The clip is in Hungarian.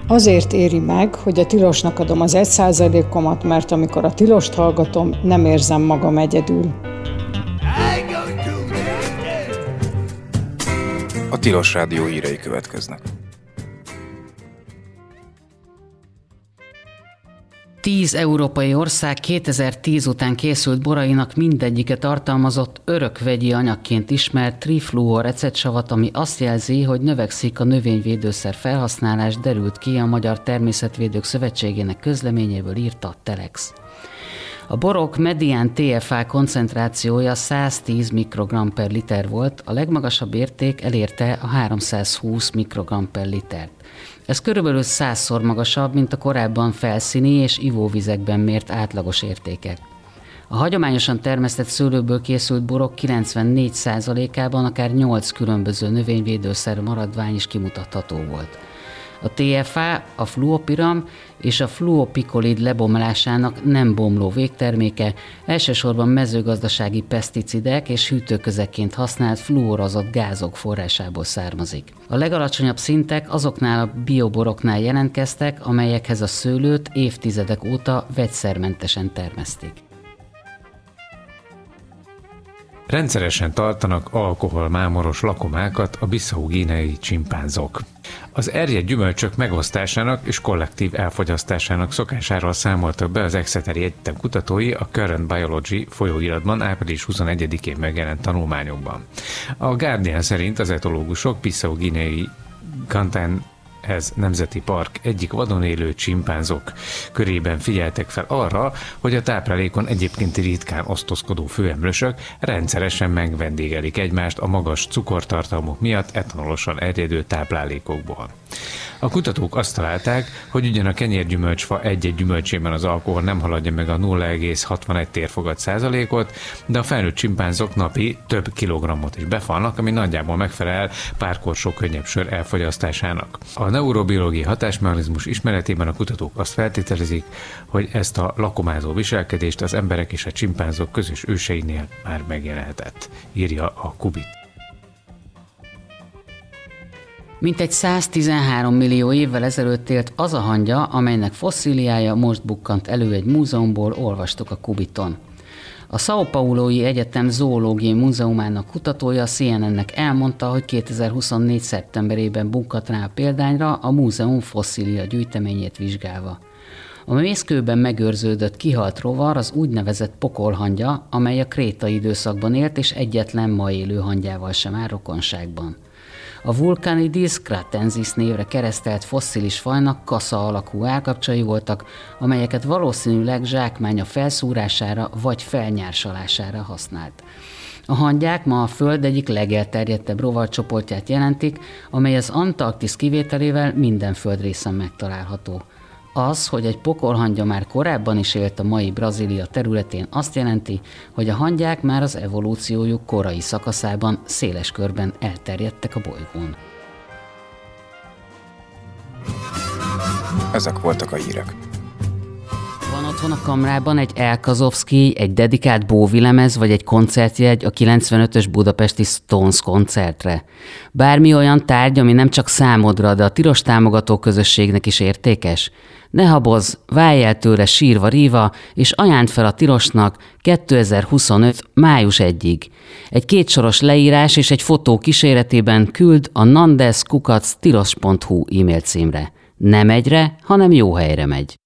Azért éri meg, hogy a Tilosnak adom az 1%-omat, mert amikor a Tilost hallgatom, nem érzem magam egyedül. A Tilos Rádió hírei következnek. 10 európai ország 2010 után készült borainak mindegyike tartalmazott örökvegyi anyagként ismert trifluor ecetsavat, ami azt jelzi, hogy növekszik a növényvédőszer felhasználás, derült ki a Magyar Természetvédők Szövetségének közleményéből, írta a Telex. A borok medián TFA koncentrációja 110 mikrogram per liter volt, a legmagasabb érték elérte a 320 mikrogram per litert. Ez körülbelül 100-szor magasabb, mint a korábban felszíni és ivóvizekben mért átlagos értékek. A hagyományosan termesztett szőlőből készült borok 94%-ában akár 8 különböző növényvédőszer maradvány is kimutatható volt. A TFA, a fluopiram és a fluopikolid lebomlásának nem bomló végterméke, elsősorban mezőgazdasági peszticidek és hűtőközekként használt fluorozott gázok forrásából származik. A legalacsonyabb szintek azoknál a bioboroknál jelentkeztek, amelyekhez a szőlőt évtizedek óta vegyszermentesen termesztik. Rendszeresen tartanak alkoholmámoros lakomákat a bissau-guineai csimpánzok. Az erjedt gyümölcsök megosztásának és kollektív elfogyasztásának szokásáról számoltak be az Exeteri Egyetem kutatói a Current Biology folyóiratban április 21-én megjelent tanulmányokban. A Guardian szerint az etológusok bissau-guineai Gantán-ez nemzeti park egyik vadon élő csimpánzok körében figyeltek fel arra, hogy a táplálékon egyébként ritkán osztozkodó főemlősök rendszeresen megvendégelik egymást a magas cukortartalmuk miatt etanolosan erjedő táplálékokból. A kutatók azt találták, hogy ugyan a kenyérgyümölcsfa egy-egy gyümölcsében az alkohol nem haladja meg a 0,61 térfogat százalékot, de a felnőtt csimpánzok napi több kilogrammot is befalnak, ami nagyjából megfelel pár korsó könnyebb sör elfogyasztásának. A neurobiológiai hatásmechanizmus ismeretében a kutatók azt feltételezik, hogy ezt a lakomázó viselkedést az emberek és a csimpánzok közös őseinél már megjelenhetett, írja a Kubit. Mintegy 113 millió évvel ezelőtt élt az a hangya, amelynek fosszíliája most bukkant elő egy múzeumból, olvastuk a Kubiton. A São Paulo-i Egyetem Zoológiai Múzeumának kutatója a CNN-nek elmondta, hogy 2024. szeptemberében bukkant rá a példányra a múzeum fosszília gyűjteményét vizsgálva. A mészkőben megőrződött kihalt rovar az úgynevezett pokolhangya, amely a krétai időszakban élt és egyetlen ma élő hangyával sem áll rokonságban. A Vulcanidis cratensis névre keresztelt fosszilis fajnak kasza alakú állkapcsai voltak, amelyeket valószínűleg zsákmánya felszúrására vagy felnyársalására használt. A hangyák ma a Föld egyik legelterjedtebb rovarcsoportját jelentik, amely az Antarktisz kivételével minden földrészen megtalálható. Az, hogy egy pokolhangya már korábban is élt a mai Brazília területén, azt jelenti, hogy a hangyák már az evolúciójuk korai szakaszában széles körben elterjedtek a bolygón. Ezek voltak a hírek. Van otthon a kamrában egy Elkazovszky, egy dedikált Bowie-lemez vagy egy koncertjegy a 95-ös budapesti Stones koncertre. Bármi olyan tárgy, ami nem csak számodra, de a Tilos támogató közösségnek is értékes? Ne habozz, válj el tőle sírva-ríva, és ajánd fel a Tilosnak 2025. május 1-ig. Egy kétsoros leírás és egy fotó kíséretében küld a nandes@tilos.hu e-mail címre. Nem egyre, hanem jó helyre megy.